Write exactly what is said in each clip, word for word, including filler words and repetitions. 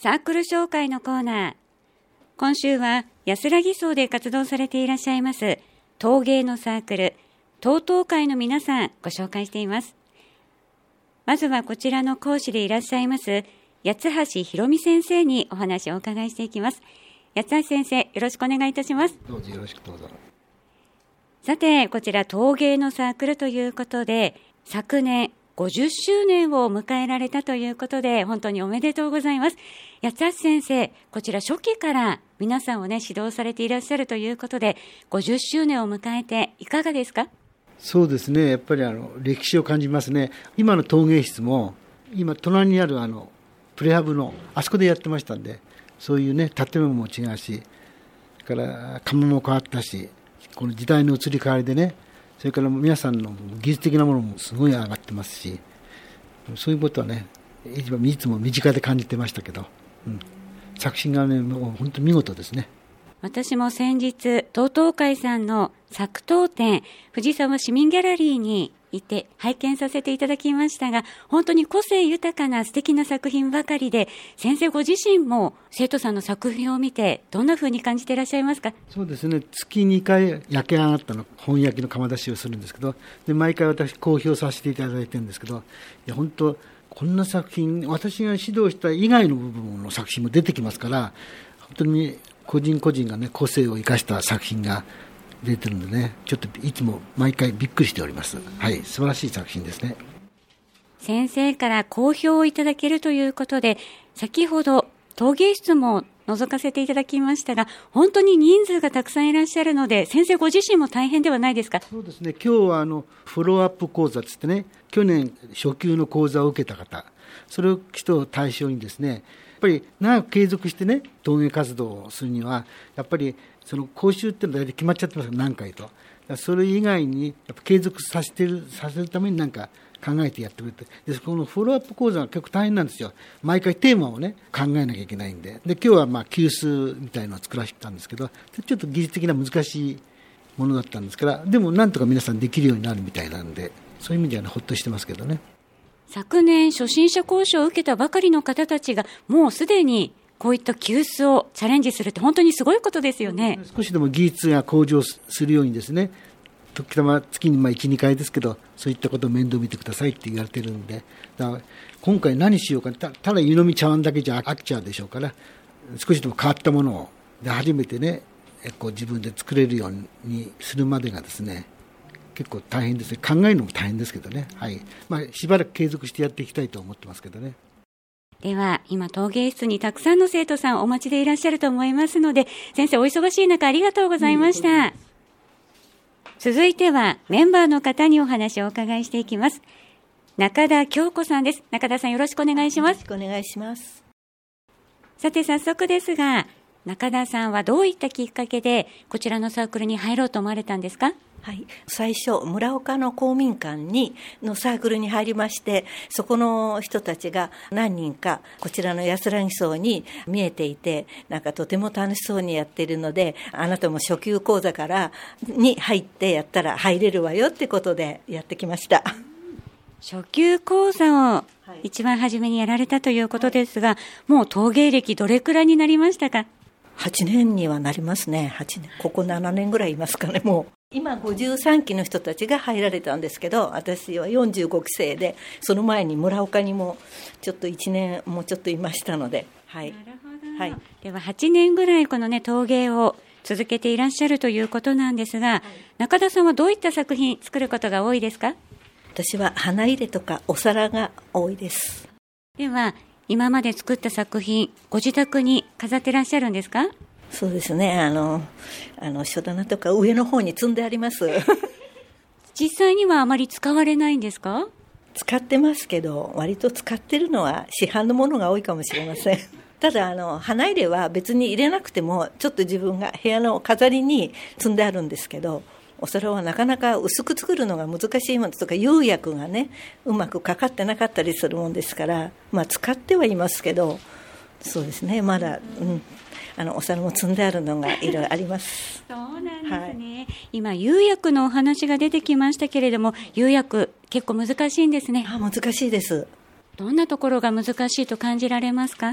サークル紹介のコーナー。今週は安らぎ荘で活動されていらっしゃいます陶芸のサークル陶陶会の皆さんご紹介しています。まずはこちらの講師でいらっしゃいます八橋ひろみ先生にお話をお伺いしていきます。八橋先生、よろしくお願いいたします。 どうぞよろしくどうぞ。 さて、こちら陶芸のサークルということで、昨年ごじゅっしゅうねんを迎えられたということで、本当におめでとうございます。八橋先生、こちら初期から皆さんをね、指導されていらっしゃるということで、ごじゅっしゅうねんを迎えていかがですか？ そうですね、やっぱりあの歴史を感じますね。今の陶芸室も、今隣にあるあのプレハブのあそこでやってましたんで、そういうね、建物も違うし、それから窯も変わったし、この時代の移り変わりでね、それから皆さんの技術的なものもすごい上がってますし、そういうことはね、いつも身近で感じてましたけど、うん、作品がね、もう本当に見事ですね。 私も先日、陶陶会さんの作陶展、藤沢市民ギャラリーにいて拝見させていただきましたが、本当に個性豊かな素敵な作品ばかりで、先生ご自身も生徒さんの作品を見てどんな風に感じていらっしゃいますか？ そうですね、月にかい焼け上がったの本焼きの窯出しをするんですけど、で毎回私公表させていただいてるんですけど、いや本当こんな作品、私が指導した以外の部分の作品も出てきますから、本当に個人個人がね、個性を生かした作品が出てるんでね、ちょっといつも毎回びっくりしております。はい、素晴らしい作品ですね。 先生から好評をいただけるということで、先ほど陶芸室も覗かせていただきましたが、本当に人数がたくさんいらっしゃるので、先生ご自身も大変ではないですか？ そうですね、今日はあのフォローアップ講座つってね、去年初級の講座を受けた方、それを人を対象にですね、やっぱり長く継続してね、陶芸活動をするには、やっぱりその講習っていうのは大体決まっちゃってますから、何回と。それ以外にやっぱ継続させてる、させるために何か考えてやってくれて、でこのフォローアップ講座が結構大変なんですよ。毎回テーマをね、考えなきゃいけないんで。で、今日はまあ急須みたいなのを作らせたんですけど、ちょっと技術的な難しいものだったんですから、でもなんとか皆さんできるようになるみたいなんで、そういう意味では、ね、ほっとしてますけどね。 昨年初心者講師を受けたばかりの方たちが、もうすでにこういった急須をチャレンジするって本当にすごいことですよね。 少しでも技術が向上するようにですね、時たま月にまあいち、にかいですけど、そういったことを面倒見てくださいって言われてるんで、だから今回何しようか、た, ただ湯飲み茶碗だけじゃ飽きちゃうでしょうから、少しでも変わったものをで初めてね、こう自分で作れるようにするまでがですね、結構大変ですね。考えるのも大変ですけどね、はい、まあ、しばらく継続してやっていきたいと思ってますけどね。 では今陶芸室にたくさんの生徒さんお待ちでいらっしゃると思いますので、先生お忙しい中ありがとうございました。続いてはメンバーの方にお話をお伺いしていきます。中田京子さんです。中田さん、よろしくお願いします。 よろしくお願いします。 さて早速ですが、中田さんはどういったきっかけでこちらのサークルに入ろうと思われたんですか？ はい、最初村岡の公民館にのサークルに入りまして、そこの人たちが何人かこちらの安らぎ荘に見えていて、なんかとても楽しそうにやっているので、あなたも初級講座からに入ってやったら入れるわよってことでやってきました。 初級講座を一番初めにやられたということですが、はい、もう陶芸歴どれくらいになりましたか？ はちねんにはなりますね。はちねん、ここななねんぐらいいますかね。もう今ごじゅうさんきの人たちが入られたんですけど、私はよんじゅうごき生で、その前に村岡にもちょっといちねんもうちょっといましたので、はい、 なるほど、 はい、 でははちねんぐらいこのね陶芸を続けていらっしゃるということなんですが、はい、中田さんはどういった作品作ることが多いですか？ 私は花入れとかお皿が多いです。 では今まで作った作品、ご自宅に飾ってらっしゃるんですか？ そうですね、あのあの書棚とか上の方に積んであります実際にはあまり使われないんですか？ 使ってますけど、割と使ってるのは市販のものが多いかもしれませんただあの花入れは別に入れなくても、ちょっと自分が部屋の飾りに積んであるんですけど、お皿はなかなか薄く作るのが難しいものとか、釉薬がねうまくかかってなかったりするもんですから、まあ使ってはいますけど、そうですね、まだ、うん、あのお皿も積んであるのがいろいろありますそうなんですね、はい、今釉薬のお話が出てきましたけれども、釉薬結構難しいんですね。 あ、難しいです。 どんなところが難しいと感じられますか？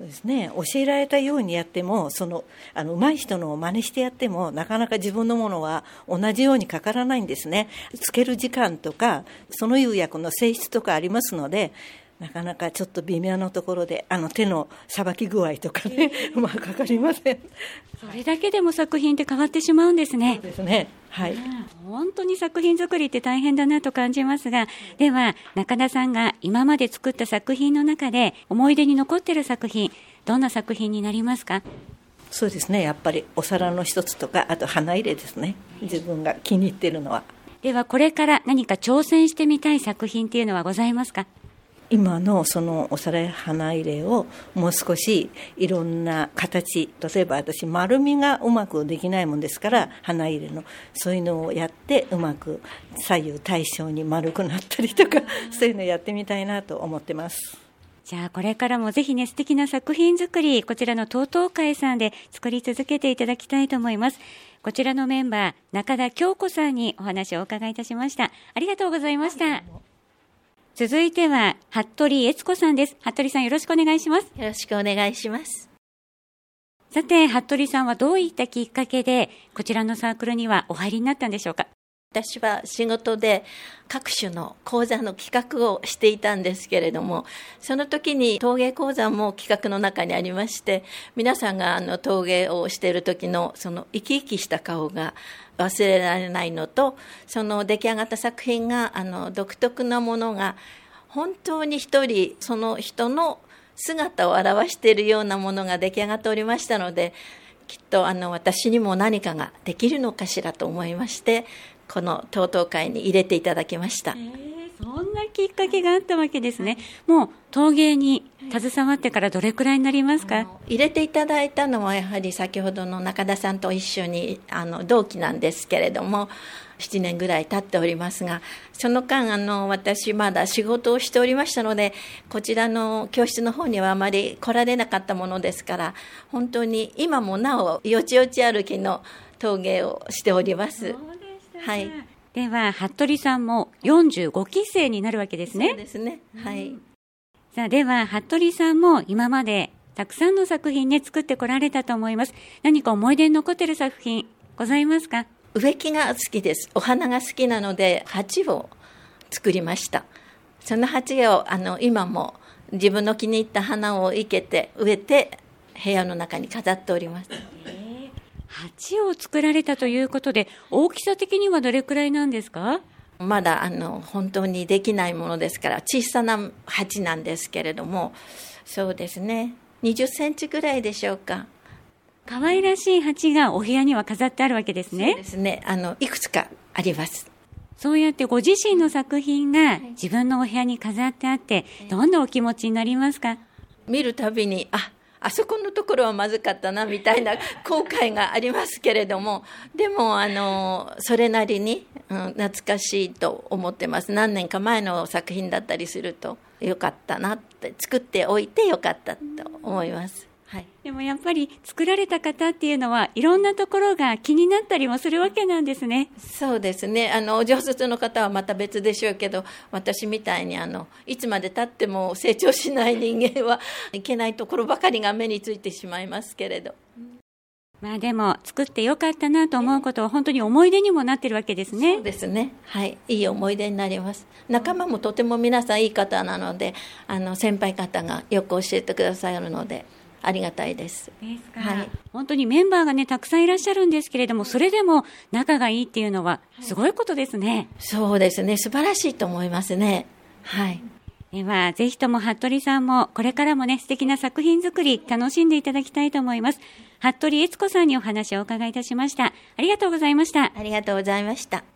そうですね、教えられたようにやっても、そのあの上手い人のを真似してやってもなかなか自分のものは同じようにかからないんですね。つける時間とかその釉薬の性質とかありますので、なかなかちょっと微妙なところであの手のさばき具合とかね、まあかかりません。 それだけでも作品って変わってしまうんですね。 そうですね、はい、 本当に作品作りって大変だなと感じますが、では中田さんが今まで作った作品の中で思い出に残っている作品、どんな作品になりますか？ そうですね、やっぱりお皿の一つとか、あと花入れですね、自分が気に入っているのは。 ではこれから何か挑戦してみたい作品っていうのはございますか？ 今のそのお皿や花入れをもう少しいろんな形、例えば私丸みがうまくできないもんですから、花入れのそういうのをやってうまく左右対称に丸くなったりとかそういうのをやってみたいなと思ってます。 じゃあこれからもぜひね、素敵な作品作り、こちらの東東会さんで作り続けていただきたいと思います。こちらのメンバー中田京子さんにお話をお伺いいたしました。ありがとうございました。続いては服部悦子さんです。服部さん、よろしくお願いします。 よろしくお願いします。 さて、服部さんはどういったきっかけでこちらのサークルにはお入りになったんでしょうか？ 私は仕事で各種の講座の企画をしていたんですけれども、その時に陶芸講座も企画の中にありまして、皆さんがあの陶芸をしている時のその生き生きした顔が忘れられないのと、その出来上がった作品があの独特なものが本当に一人その人の姿を表しているようなものが出来上がっておりましたので、きっとあの私にも何かができるのかしらと思いまして、この東東会に入れていただきました。 えー、そんなきっかけがあったわけですね。もう陶芸に携わってからどれくらいになりますか？ 入れていただいたのはやはり先ほどの中田さんと一緒にあの同期なんですけれども、ななねんぐらい経っておりますが、その間あの私まだ仕事をしておりましたので、こちらの教室の方にはあまり来られなかったものですから、本当に今もなおよちよち歩きの陶芸をしております。はい、 では服部さんもよんじゅうごきせいになるわけですね。 そうですね、はい、 うん、さあでは服部さんも今までたくさんの作品ね作ってこられたと思います。何か思い出に残っている作品ございますか？ 植木が好きです。お花が好きなので鉢を作りました。その鉢をあの今も自分の気に入った花を生けて植えて部屋の中に飾っております。 鉢を作られたということで、大きさ的にはどれくらいなんですか？ まだあの本当にできないものですから小さな鉢なんですけれども、そうですね、にじゅっセンチぐらいでしょうか。 可愛らしい鉢がお部屋には飾ってあるわけですね。 そうですね、あのいくつかあります。 そうやってご自身の作品が自分のお部屋に飾ってあって、どんなお気持ちになりますか？ 見るたびにああそこのところはまずかったなみたいな後悔がありますけれども、でもあのそれなりに、うん、懐かしいと思ってます。何年か前の作品だったりするとよかったなって、作っておいてよかったと思います。はい、 でもやっぱり作られた方っていうのはいろんなところが気になったりもするわけなんですね。 そうですね、あのお上手の方はまた別でしょうけど、私みたいにあのいつまで経っても成長しない人間はいけないところばかりが目についてしまいますけれど、 まあでも作ってよかったなと思うことは本当に思い出にもなってるわけですね。 そうですね、はい、いい思い出になります。仲間もとても皆さんいい方なので、あの先輩方がよく教えてくださるのでありがたいです。 ですか、はい、本当にメンバーがねたくさんいらっしゃるんですけれども、それでも仲がいいっていうのはすごいことですね。はい、 そうですね、素晴らしいと思いますね。はい、 ではぜひとも服部さんもこれからもね素敵な作品作り楽しんでいただきたいと思います。服部悦子さんにお話をお伺いいたしました。ありがとうございました。 ありがとうございました。